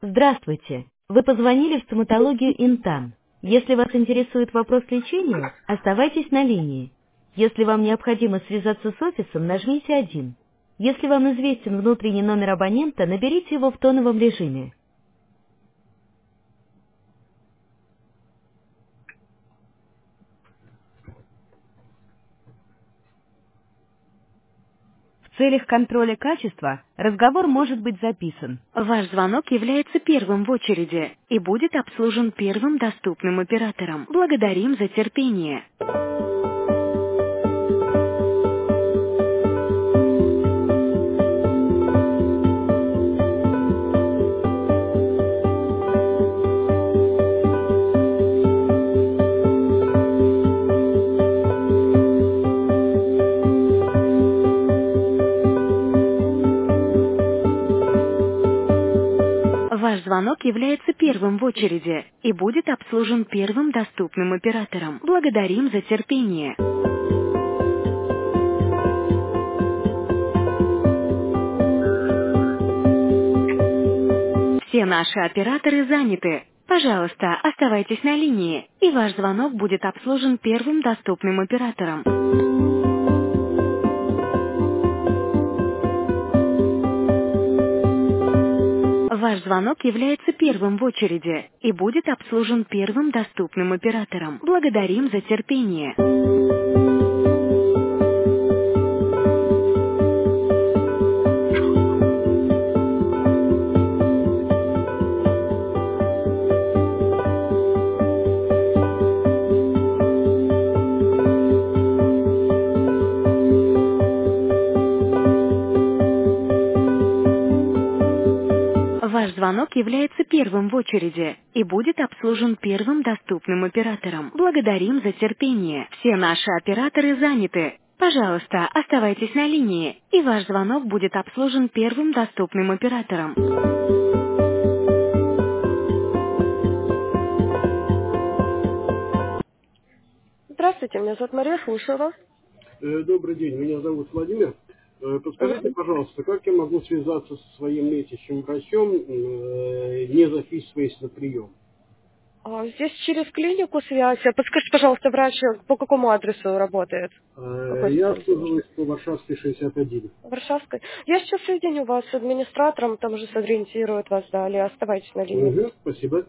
Здравствуйте. Вы позвонили в стоматологию Интан. Если вас интересует вопрос лечения, оставайтесь на линии. Если вам необходимо связаться с офисом, нажмите 1. Если вам известен внутренний номер абонента, наберите его в тоновом режиме. В целях контроля качества разговор может быть записан. Ваш звонок является первым в очереди и будет обслужен первым доступным оператором. Благодарим за терпение. Ваш звонок является первым в очереди и будет обслужен первым доступным оператором. Благодарим за терпение. Все наши операторы заняты. Пожалуйста, оставайтесь на линии, и ваш звонок будет обслужен первым доступным оператором. Ваш звонок является первым в очереди и будет обслужен первым доступным оператором. Благодарим за терпение. Ваш звонок является первым в очереди и будет обслужен первым доступным оператором. Благодарим за терпение. Все наши операторы заняты. Пожалуйста, оставайтесь на линии, и ваш звонок будет обслужен первым доступным оператором. Здравствуйте, меня зовут Мария, слушаю вас. Добрый день, меня зовут Владимир. Подскажите, пожалуйста, как я могу связаться со своим лечащим врачом, не записываясь на прием? Здесь через клинику связь. Подскажите, пожалуйста, врач по какому адресу работает? Я обслуживаюсь по Варшавской 61. Варшавской. Я сейчас соединю вас с администратором, там уже сориентируют вас далее. Оставайтесь на линии. Угу, спасибо.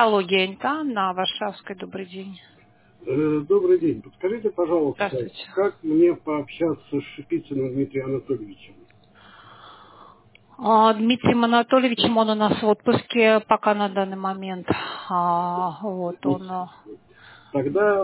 психология, да, на Варшавской. Добрый день. Добрый день. Подскажите, пожалуйста, Здравствуйте. как мне пообщаться с Шипицыным Дмитрием Анатольевичем? Дмитрием Анатольевичем, он у нас в отпуске пока на данный момент. Вот он. Тогда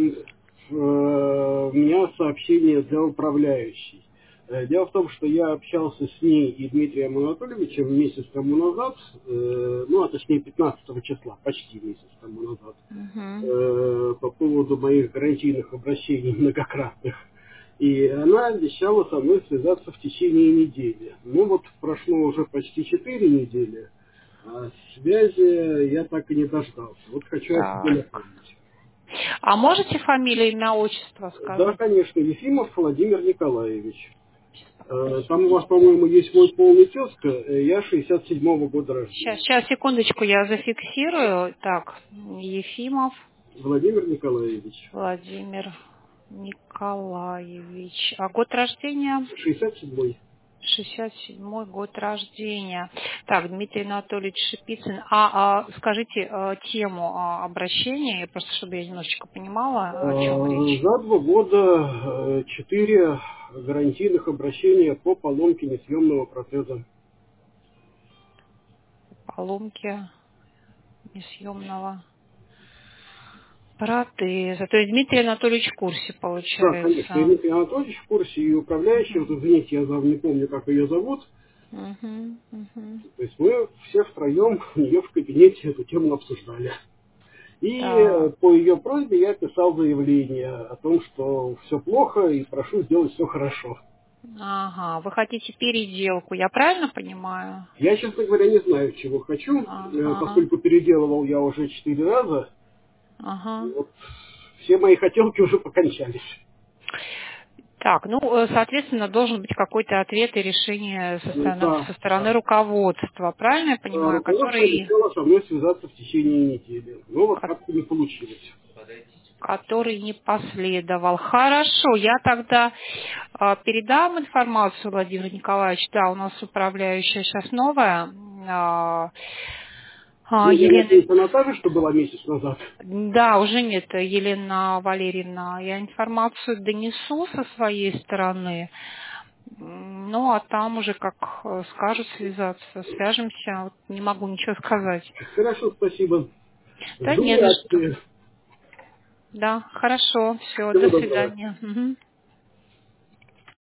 у меня сообщение для управляющей. Дело в том, что я общался с ней и Дмитрием Анатольевичем месяц тому назад, ну, а точнее 15 числа, почти месяц тому назад, по поводу моих гарантийных обращений многократных. И она обещала со мной связаться в течение недели. Ну вот прошло уже почти 4 недели, а связи я так и не дождался. Вот хочу о себе напомнить. А можете фамилию, имя, отчество сказать? Да, конечно, Ефимов Владимир Николаевич. Там у вас, по-моему, есть мой полный тезка. Я 67-го года рождения. Сейчас, секундочку, я зафиксирую. Так, Ефимов Владимир Николаевич. Владимир Николаевич. А год рождения? 67-й. 67-й год рождения. Так, Дмитрий Анатольевич Шипицын. Скажите тему обращения, я просто, чтобы я немножечко понимала, о чем речь. За 2 года 4 гарантийных обращения по поломке несъемного протеза. Поломки несъемного протеза. То есть Дмитрий Анатольевич в курсе, получается. Да, конечно. И Дмитрий Анатольевич в курсе, и управляющий, вот, извините, я не помню, как ее зовут. То есть мы все втроем у нее в кабинете эту тему обсуждали. И по ее просьбе я писал заявление о том, что все плохо и прошу сделать все хорошо. Ага, вы хотите переделку, я правильно понимаю? Я, честно говоря, не знаю, чего хочу, поскольку переделывал я уже 4 раза. Вот, все мои хотелки уже покончались. Так, ну, соответственно, должен быть какой-то ответ и решение со стороны руководства, правильно я понимаю? Руководство решило со мной связаться в течение недели. Но вот как-то не получилось. Который не последовал. Хорошо, я тогда передам информацию Владимиру Николаевичу. Да, у нас управляющая сейчас новая. Елена... Она та же, что была месяц назад? Да, уже нет, Елена Валерьевна. Я информацию донесу со своей стороны. Ну, а там уже, как скажут, свяжемся. Вот не могу ничего сказать. Хорошо, спасибо. Да, не за что. Да, хорошо. Все, до свидания. Угу.